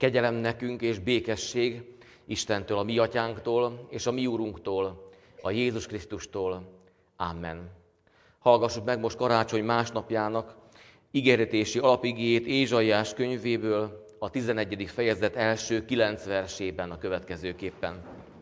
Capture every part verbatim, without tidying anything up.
Kegyelem nekünk és békesség Istentől, a mi atyánktól és a mi úrunktól, a Jézus Krisztustól. Amen. Hallgassuk meg most karácsony másnapjának ígéretési alapigéjét Ézsaiás könyvéből, a tizenegyedik fejezet első kilenc versében a következőképpen.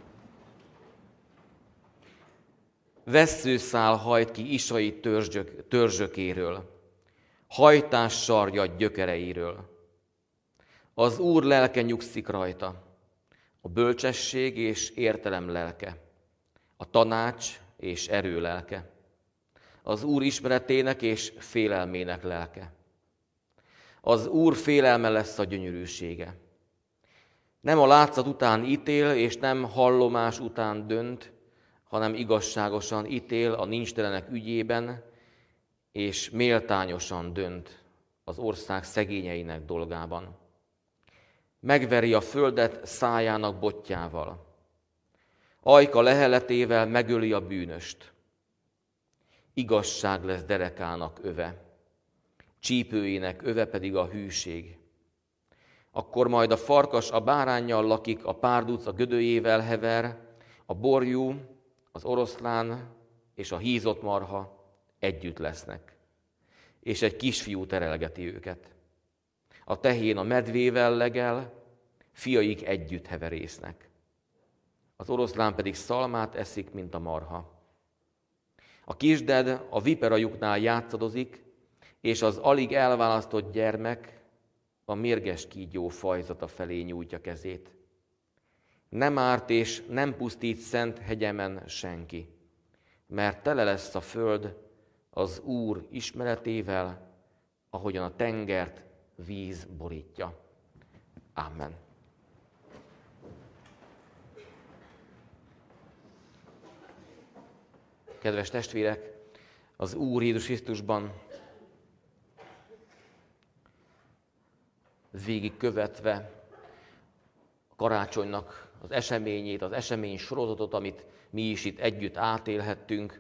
Vesszőszál hajt ki Isai törzsök, törzsökéről, hajtás sarja gyökereiről. Az Úr lelke nyugszik rajta, a bölcsesség és értelem lelke, a tanács és erő lelke, az Úr ismeretének és félelmének lelke. Az Úr félelme lesz a gyönyörűsége. Nem a látszat után ítél, és nem hallomás után dönt, hanem igazságosan ítél a nincstelenek ügyében, és méltányosan dönt az ország szegényeinek dolgában. Megveri a földet szájának bottyával, ajka leheletével megöli a bűnöst. Igazság lesz derekának öve, csípőjének öve pedig a hűség. Akkor majd a farkas a báránnyal lakik, a párduc a gödőjével hever, a borjú, az oroszlán és a hízott marha együtt lesznek, és egy kisfiú terelgeti őket. A tehén a medvével legel, fiaik együtt heverésznek. Az oroszlán pedig szalmát eszik, mint a marha. A kisded a viperajuknál játszadozik, és az alig elválasztott gyermek a mérges kígyó fajzata felé nyújtja kezét. Nem árt és nem pusztít szent hegyemen senki, mert tele lesz a föld az Úr ismeretével, ahogyan a tengert víz borítja. Amen. Kedves testvérek, az Úr Jézus Krisztusban végig követve a karácsonynak az eseményét, az esemény sorozatot, amit mi is itt együtt átélhettünk,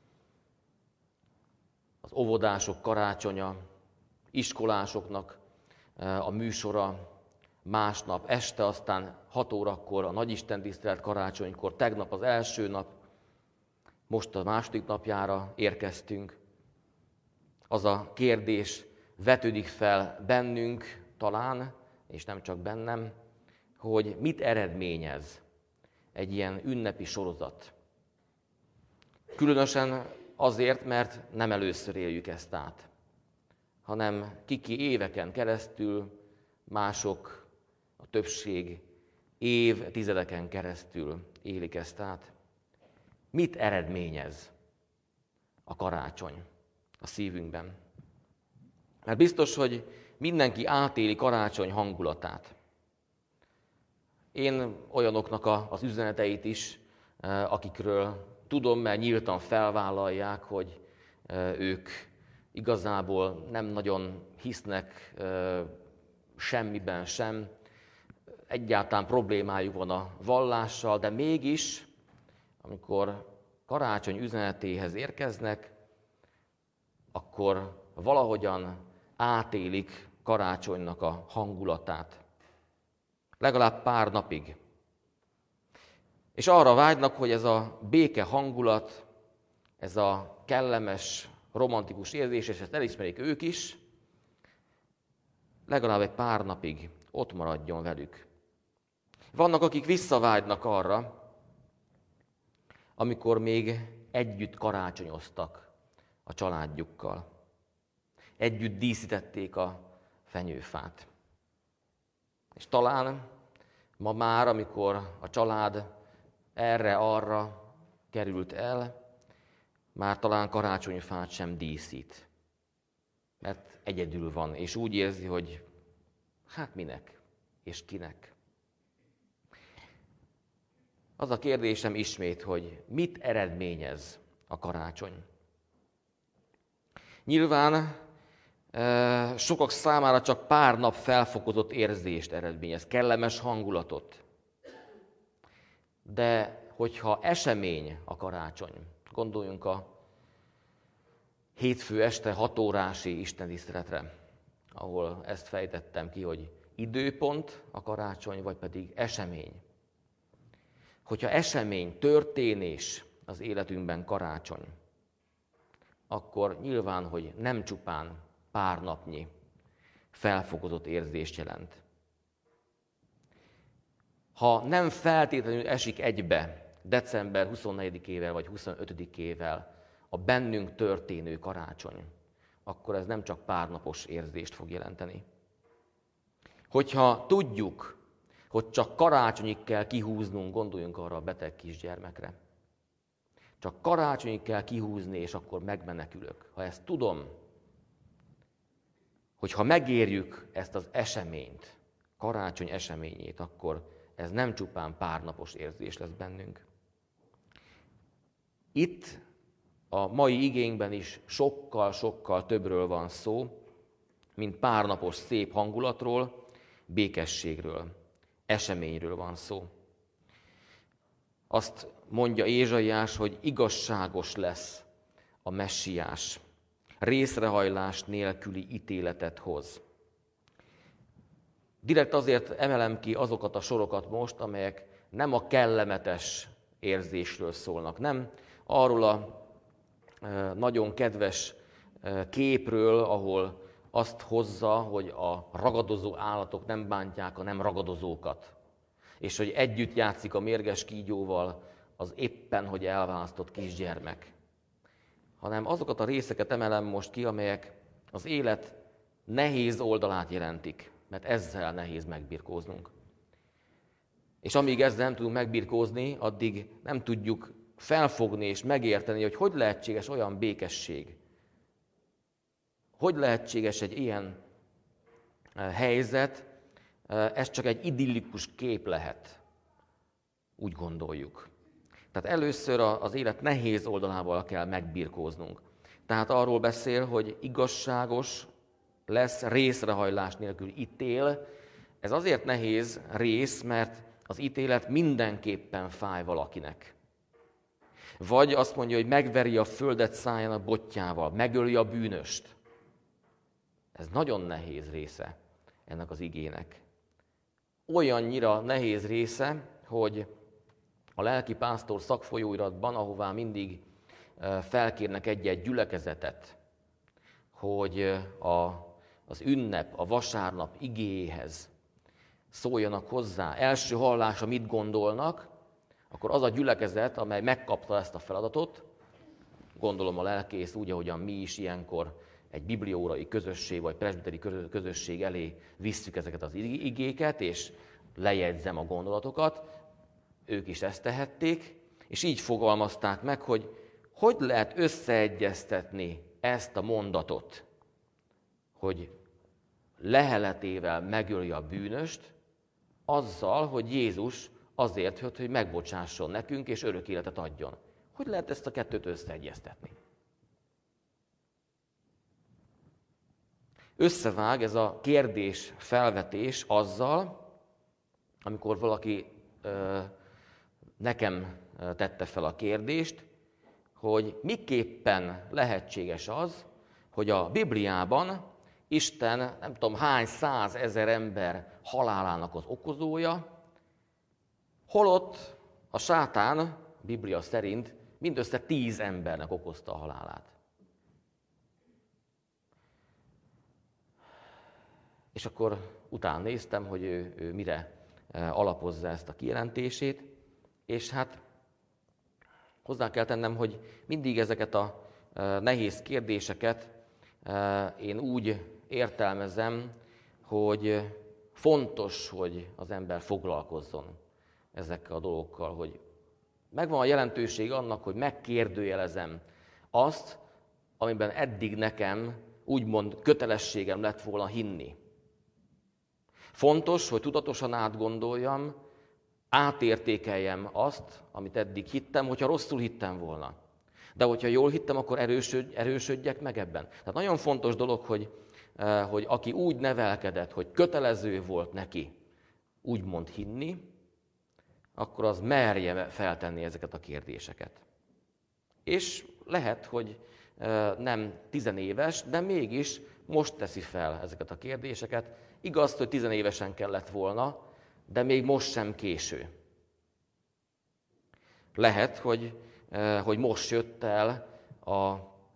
az óvodások karácsonya, iskolásoknak a műsora, másnap este, aztán hat órakor a nagyistentisztelet karácsonykor, tegnap az első nap, most a második napjára érkeztünk. Az a kérdés vetődik fel bennünk talán, és nem csak bennem, hogy mit eredményez egy ilyen ünnepi sorozat. Különösen azért, mert nem először éljük ezt át, hanem kiki éveken keresztül, mások, a többség évtizedeken keresztül élik ezt át. Mit eredményez a karácsony a szívünkben? Mert biztos, hogy mindenki átéli karácsony hangulatát. Én olyanoknak a, az üzeneteit is, akikről tudom, mert nyíltan felvállalják, hogy ők igazából nem nagyon hisznek semmiben sem, egyáltalán problémájuk van a vallással, de mégis, amikor karácsony üzenetéhez érkeznek, akkor valahogyan átélik karácsonynak a hangulatát. Legalább pár napig. És arra vágynak, hogy ez a béke hangulat, ez a kellemes, romantikus érzés, és ezt elismerik ők is, legalább egy pár napig ott maradjon velük. Vannak, akik visszavágynak arra, amikor még együtt karácsonyoztak a családjukkal. Együtt díszítették a fenyőfát. És talán ma már, amikor a család erre-arra került el, már talán karácsonyfát sem díszít. Mert egyedül van, és úgy érzi, hogy hát minek és kinek. Az a kérdésem ismét, hogy mit eredményez a karácsony? Nyilván e, sokak számára csak pár nap felfokozott érzést eredményez, kellemes hangulatot. De hogyha esemény a karácsony, gondoljunk a hétfő este hat órási istentiszteletre, ahol ezt fejtettem ki, hogy időpont a karácsony, vagy pedig esemény. Hogyha esemény, történés az életünkben karácsony, akkor nyilván, hogy nem csupán pár napnyi felfokozott érzést jelent. Ha nem feltétlenül esik egybe december huszonnegyidikével vagy huszonötödikével a bennünk történő karácsony, akkor ez nem csak párnapos érzést fog jelenteni. Hogyha tudjuk, hogy csak karácsonyig kell kihúznunk, gondoljunk arra a beteg kisgyermekre. Csak karácsonyig kell kihúzni, és akkor megmenekülök. Ha ezt tudom, hogy ha megérjük ezt az eseményt, karácsony eseményét, akkor ez nem csupán párnapos érzés lesz bennünk. Itt a mai igénkben is sokkal-sokkal többről van szó, mint párnapos szép hangulatról, békességről, eseményről van szó. Azt mondja Ézsaiás, hogy igazságos lesz a messiás, részrehajlás nélküli ítéletet hoz. Direkt azért emelem ki azokat a sorokat most, amelyek nem a kellemetes érzésről szólnak, nem arról a nagyon kedves képről, ahol azt hozza, hogy a ragadozó állatok nem bántják a nem ragadozókat, és hogy együtt játszik a mérges kígyóval az éppen, hogy elválasztott kisgyermek. Hanem azokat a részeket emelem most ki, amelyek az élet nehéz oldalát jelentik, mert ezzel nehéz megbirkóznunk. És amíg ezzel nem tudunk megbirkózni, addig nem tudjuk felfogni és megérteni, hogy hogy lehetséges olyan békesség, hogy lehetséges egy ilyen helyzet, ez csak egy idillikus kép lehet, úgy gondoljuk. Tehát először az élet nehéz oldalával kell megbirkóznunk. Tehát arról beszél, hogy igazságos lesz, részrehajlás nélkül ítél. Ez azért nehéz rész, mert az ítélet mindenképpen fáj valakinek. Vagy azt mondja, hogy megveri a földet száján a botjával, megöli a bűnöst. Ez nagyon nehéz része ennek az igének. Olyannyira nehéz része, hogy a lelkipásztor szakfolyóiratban, ahová mindig felkérnek egy-egy gyülekezetet, hogy a, az ünnep, a vasárnap igéhez szóljanak hozzá, első hallásra mit gondolnak, akkor az a gyülekezet, amely megkapta ezt a feladatot, gondolom a lelkész úgy, ahogyan mi is ilyenkor egy bibliaórai közösség vagy presbiteri közösség elé visszük ezeket az igéket, és lejegyzem a gondolatokat, ők is ezt tehették, és így fogalmazták meg, hogy hogy lehet összeegyeztetni ezt a mondatot, hogy leheletével megöli a bűnöst, azzal, hogy Jézus azért jött, hogy megbocsásson nekünk, és örök életet adjon. Hogy lehet ezt a kettőt összeegyeztetni? Összevág ez a kérdés felvetés azzal, amikor valaki ö, nekem tette fel a kérdést, hogy miképpen lehetséges az, hogy a Bibliában Isten nem tudom hány százezer ember halálának az okozója, holott a sátán, a Biblia szerint, mindössze tíz embernek okozta a halálát. És akkor utána néztem, hogy ő, ő mire alapozza ezt a kijelentését, és hát hozzá kell tennem, hogy mindig ezeket a nehéz kérdéseket én úgy értelmezem, hogy fontos, hogy az ember foglalkozzon ezekkel a dolgokkal, hogy megvan a jelentőség annak, hogy megkérdőjelezem azt, amiben eddig nekem úgymond kötelességem lett volna hinni. Fontos, hogy tudatosan átgondoljam, átértékeljem azt, amit eddig hittem, hogyha rosszul hittem volna. De hogyha jól hittem, akkor erősödj, erősödjek meg ebben. Tehát nagyon fontos dolog, hogy, hogy aki úgy nevelkedett, hogy kötelező volt neki úgymond hinni, akkor az merje feltenni ezeket a kérdéseket. És lehet, hogy nem tizenéves, de mégis most teszi fel ezeket a kérdéseket, Igaz, hogy tizenévesen kellett volna, de még most sem késő. Lehet, hogy, hogy most jött el a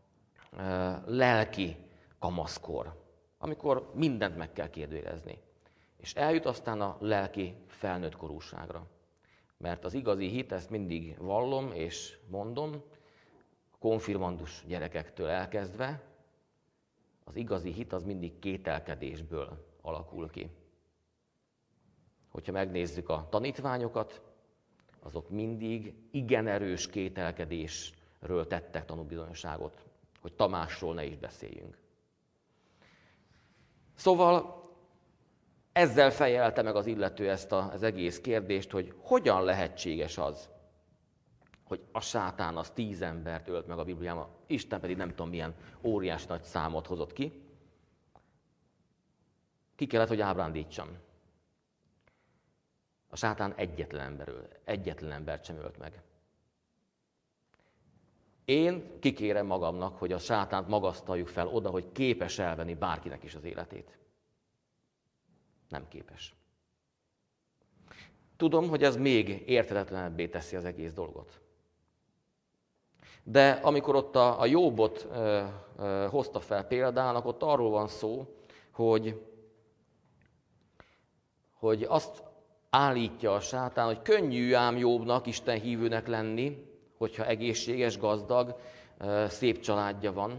lelki kamaszkor, amikor mindent meg kell kérdőjelezni. És eljut aztán a lelki felnőtt korúságra. Mert az igazi hit, ezt mindig vallom és mondom, a konfirmandus gyerekektől elkezdve, az igazi hit az mindig kételkedésből alakul ki. Hogyha megnézzük a tanítványokat, azok mindig igen erős kételkedésről tettek tanúbizonyságot, hogy Tamásról ne is beszéljünk. Szóval ezzel fejelte meg az illető ezt a, az egész kérdést, hogy hogyan lehetséges az, hogy a sátán az tíz embert ölt meg a Bibliában, Isten pedig nem tudom milyen óriás nagy számot hozott ki. Ki kellett, hogy ábrándítsam. A sátán egyetlen emberről, egyetlen embert sem ölt meg. Én kikérem magamnak, hogy a sátánt magasztaljuk fel oda, hogy képes elvenni bárkinek is az életét. Nem képes. Tudom, hogy ez még érthetetlenebbé teszi az egész dolgot. De amikor ott a, a Jóbot ö, ö, hozta fel példának, ott arról van szó, hogy, hogy azt állítja a sátán, hogy könnyű ám Jóbnak, Isten hívőnek lenni, hogyha egészséges, gazdag, ö, szép családja van.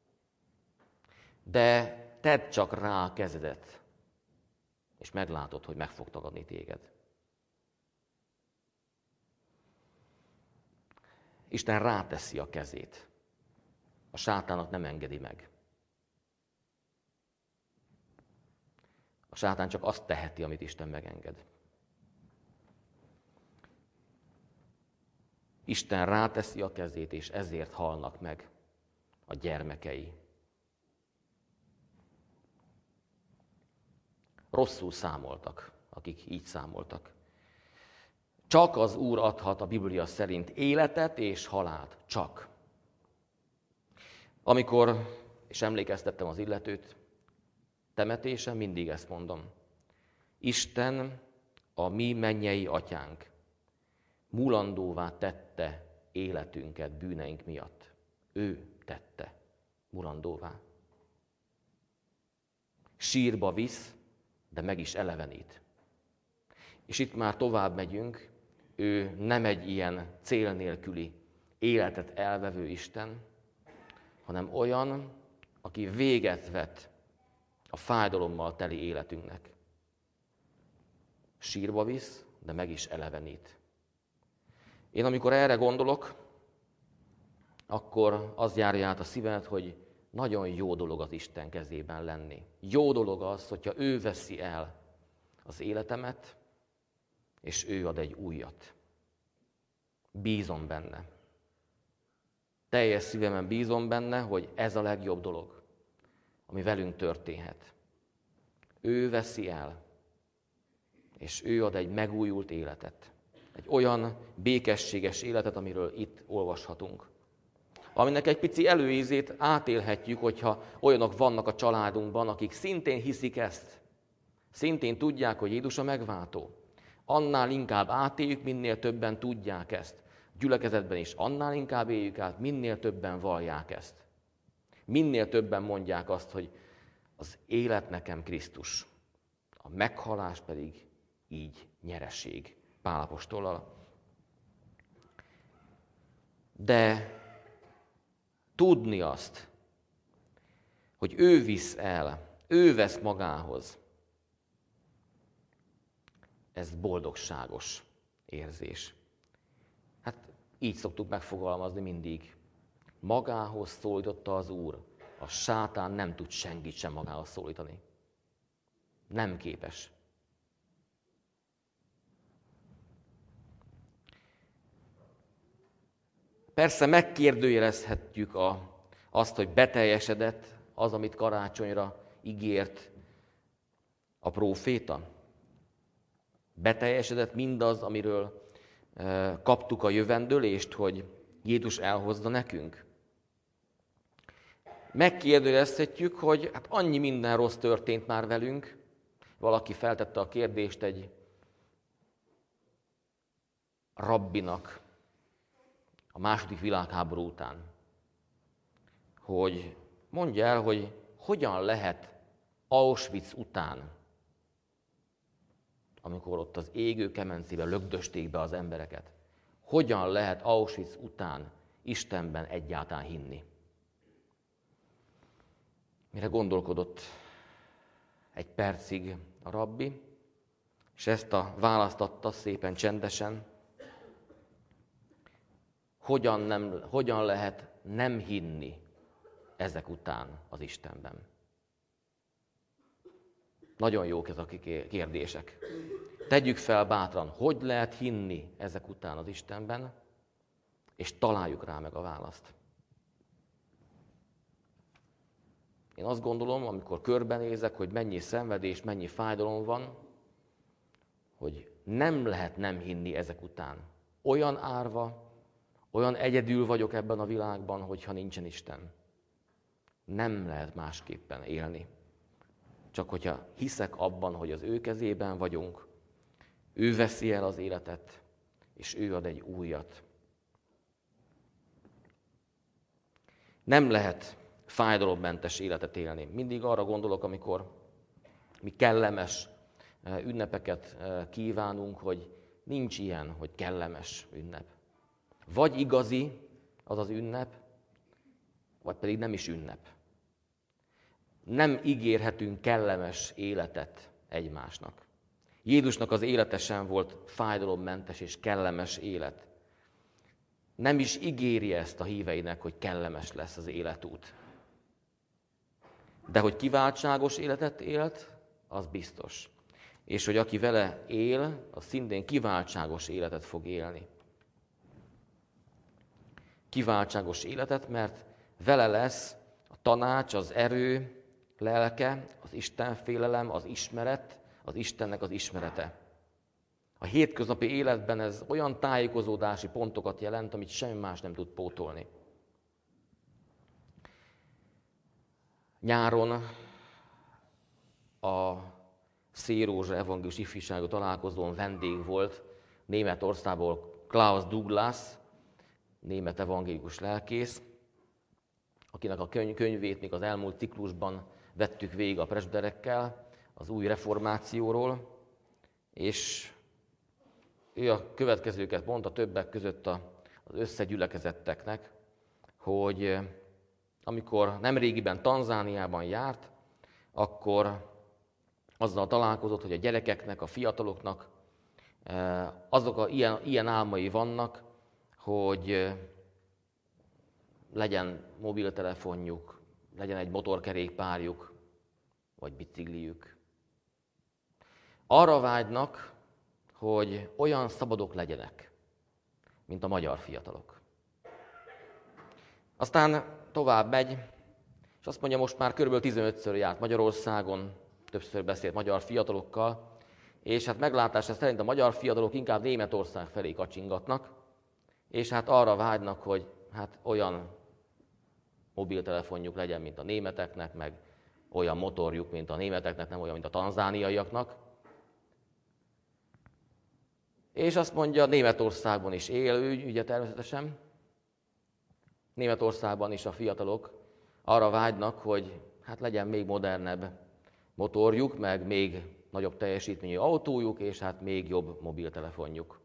De tedd csak rá a kezedet, és meglátod, hogy meg fog tagadni téged. Isten ráteszi a kezét. A sátának nem engedi meg. A sátán csak azt teheti, amit Isten megenged. Isten ráteszi a kezét, és ezért halnak meg a gyermekei. Rosszul számoltak, akik így számoltak. Csak az Úr adhat a Biblia szerint életet és halált. Csak. Amikor, és emlékeztettem az illetőt, temetésen mindig ezt mondom. Isten, a mi mennyei atyánk, mulandóvá tette életünket bűneink miatt. Ő tette mulandóvá. Sírba visz, de meg is elevenít. És itt már tovább megyünk, ő nem egy ilyen cél nélküli, életet elvevő Isten, hanem olyan, aki véget vet a fájdalommal teli életünknek. Sírba visz, de meg is elevenít. Én amikor erre gondolok, akkor az járja át a szívemet, hogy nagyon jó dolog az Isten kezében lenni. Jó dolog az, hogyha ő veszi el az életemet, és ő ad egy újat. Bízom benne. Teljes szívemen bízom benne, hogy ez a legjobb dolog, ami velünk történhet. Ő veszi el, és ő ad egy megújult életet. Egy olyan békességes életet, amiről itt olvashatunk. Aminek egy pici előízét átélhetjük, hogyha olyanok vannak a családunkban, akik szintén hiszik ezt. Szintén tudják, hogy Jézus a megváltó. Annál inkább átéljük, minél többen tudják ezt. Gyülekezetben is annál inkább éljük át, minél többen vallják ezt. Minél többen mondják azt, hogy az élet nekem Krisztus, a meghalás pedig így nyereség. Pál apostollal. De tudni azt, hogy ő visz el, ő vesz magához, ez boldogságos érzés. Hát így szoktuk megfogalmazni mindig. Magához szólította az Úr. A sátán nem tud senkit sem magához szólítani. Nem képes. Persze megkérdőjelezhetjük a, azt, hogy beteljesedett az, amit karácsonyra ígért a próféta. Beteljesedett mindaz, amiről e, kaptuk a jövendőlést, hogy Jézus elhozza nekünk. Megkérdőjelezhetjük, hogy hát annyi minden rossz történt már velünk, Valaki feltette a kérdést egy rabbinak a második világháború után, hogy mondja el, hogy hogyan lehet Auschwitz után, amikor ott az égő kemencébe lögdösték be az embereket, hogyan lehet Auschwitz után Istenben egyáltalán hinni. Mire gondolkodott egy percig a rabbi, és ezt a választ adta szépen csendesen, hogyan, nem, hogyan lehet nem hinni ezek után az Istenben. Nagyon jók ezek a kérdések. Tegyük fel bátran, hogy lehet hinni ezek után az Istenben, és találjuk rá meg a választ. Én azt gondolom, amikor körbenézek, hogy mennyi szenvedés, mennyi fájdalom van, hogy nem lehet nem hinni ezek után. Olyan árva, olyan egyedül vagyok ebben a világban, hogyha nincsen Isten. Nem lehet másképpen élni. Csak hogyha hiszek abban, hogy az ő kezében vagyunk, ő veszi el az életet, és ő ad egy újat. Nem lehet fájdalommentes életet élni. Mindig arra gondolok, amikor mi kellemes ünnepeket kívánunk, hogy nincs ilyen, hogy kellemes ünnep. Vagy igazi az az ünnep, vagy pedig nem is ünnep. Nem ígérhetünk kellemes életet egymásnak. Jézusnak az élete sem volt fájdalommentes és kellemes élet. Nem is ígéri ezt a híveinek, hogy kellemes lesz az életút. De hogy kiváltságos életet élt, az biztos. És hogy aki vele él, az szintén kiváltságos életet fog élni. Kiváltságos életet, mert vele lesz a tanács, az erő, lelke, az Istenfélelem, az ismeret, az Istennek az ismerete. A hétköznapi életben ez olyan tájékozódási pontokat jelent, amit semmi más nem tud pótolni. Nyáron a Szérózsa evangélius ifjúsági találkozón vendég volt Németországból Klaus Douglas, német evangélikus lelkész, akinek a könyvét még az elmúlt ciklusban vettük végig a presbiterekkel, az új reformációról, és ő a következőket mondta többek között az összegyülekezetteknek, hogy amikor nemrégiben Tanzániában járt, akkor azzal találkozott, hogy a gyerekeknek, a fiataloknak azok a ilyen, ilyen álmai vannak, hogy legyen mobiltelefonjuk, legyen egy motorkerékpárjuk, vagy bicikliük. Arra vágynak, hogy olyan szabadok legyenek, mint a magyar fiatalok. Aztán tovább megy, és azt mondja, most már körülbelül tizenötször járt Magyarországon, többször beszélt magyar fiatalokkal, és hát meglátása szerint a magyar fiatalok inkább Németország felé kacsingatnak, és hát arra vágynak, hogy hát olyan mobiltelefonjuk legyen, mint a németeknek, meg olyan motorjuk, mint a németeknek, nem olyan, mint a tanzániaiaknak. És azt mondja, Németországban is él ő, ugye természetesen. Németországban is a fiatalok arra vágynak, hogy hát legyen még modernebb motorjuk, meg még nagyobb teljesítményű autójuk, és hát még jobb mobiltelefonjuk.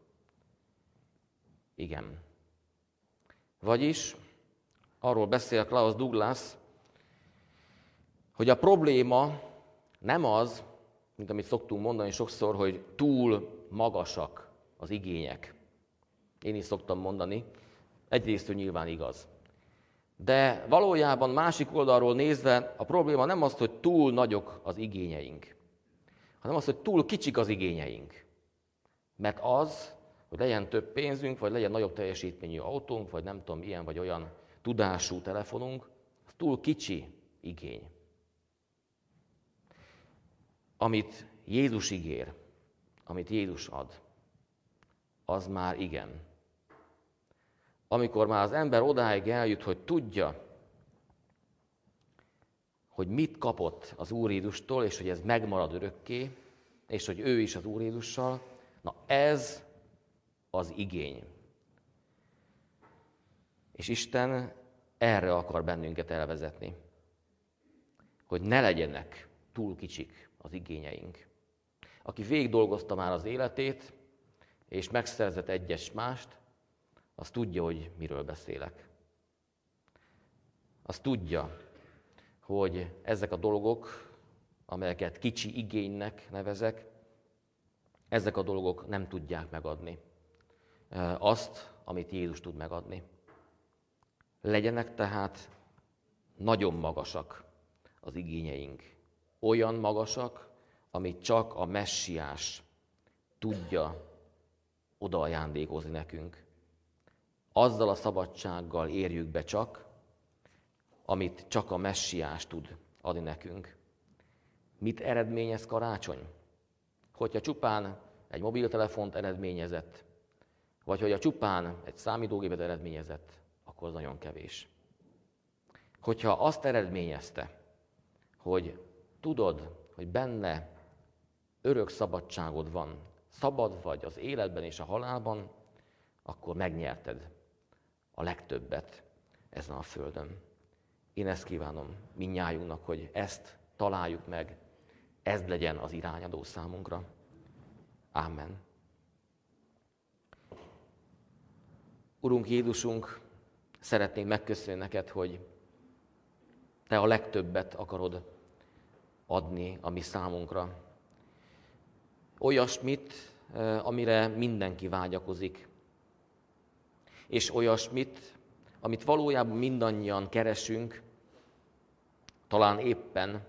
Igen. Vagyis arról beszél Klaus Douglas, hogy a probléma nem az, mint amit szoktunk mondani sokszor, hogy túl magasak az igények. Én is szoktam mondani, egyrészt nyilván igaz. De valójában másik oldalról nézve a probléma nem az, hogy túl nagyok az igényeink, hanem az, hogy túl kicsik az igényeink. Mert az, hogy legyen több pénzünk, vagy legyen nagyobb teljesítményű autónk, vagy nem tudom, ilyen vagy olyan tudású telefonunk, az túl kicsi igény. Amit Jézus ígér, amit Jézus ad, az már igen. Amikor már az ember odáig eljut, hogy tudja, hogy mit kapott az Úr Jézustól, és hogy ez megmarad örökké, és hogy ő is az Úr Jézussal. Na ez az igény. És Isten erre akar bennünket elvezetni. Hogy ne legyenek túl kicsik az igényeink. Aki végig dolgozta már az életét, és megszerzett egyes mást, az tudja, hogy miről beszélek. Az tudja, hogy ezek a dolgok, amelyeket kicsi igénynek nevezek, ezek a dolgok nem tudják megadni azt, amit Jézus tud megadni. Legyenek tehát nagyon magasak az igényeink. Olyan magasak, amit csak a messiás tudja oda ajándékozni nekünk. Azzal a szabadsággal érjük be csak, amit csak a messiás tud adni nekünk. Mit eredményez karácsony? Hogyha csupán egy mobiltelefont eredményezett, vagy hogyha csupán egy számítógépet eredményezett, akkor az nagyon kevés. Hogyha azt eredményezte, hogy tudod, hogy benne örök szabadságod van, szabad vagy az életben és a halálban, akkor megnyerted a legtöbbet ezen a földön. Én ezt kívánom mindnyájunknak, hogy ezt találjuk meg, ez legyen az irányadó számunkra. Ámen. Urunk Jézusunk, szeretnénk megköszönni neked, hogy te a legtöbbet akarod adni a mi számunkra. Olyasmit, amire mindenki vágyakozik. És olyasmit, amit valójában mindannyian keresünk, talán éppen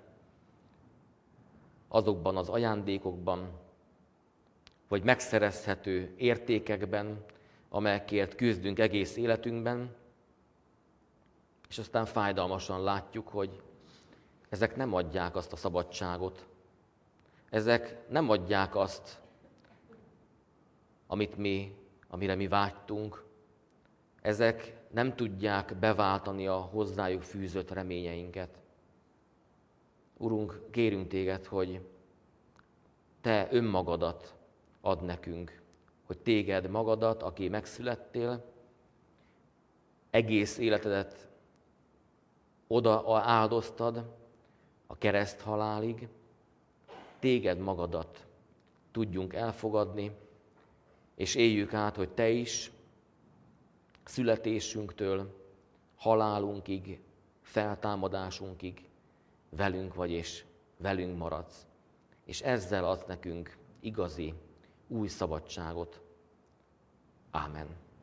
azokban az ajándékokban, vagy megszerezhető értékekben, amelyekért küzdünk egész életünkben, és aztán fájdalmasan látjuk, hogy ezek nem adják azt a szabadságot, ezek nem adják azt, amit mi, amire mi vágytunk, ezek nem tudják beváltani a hozzájuk fűzött reményeinket. Urunk, kérünk téged, hogy te önmagadat add nekünk, hogy téged magadat, aki megszülettél, egész életedet oda áldoztad a kereszt halálig, téged magadat tudjunk elfogadni, és éljük át, hogy te is születésünktől halálunkig, feltámadásunkig velünk vagy és velünk maradsz. És ezzel adsz nekünk igazi, új szabadságot. Ámen.